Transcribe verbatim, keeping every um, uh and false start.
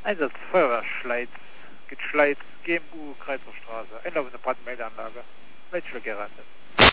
Einsatz Feuerwehr Schleiz, geht Schleiz, G M U, Kreuzerstraße, einlaufende Brandmeldeanlage, Meldstück gerandet.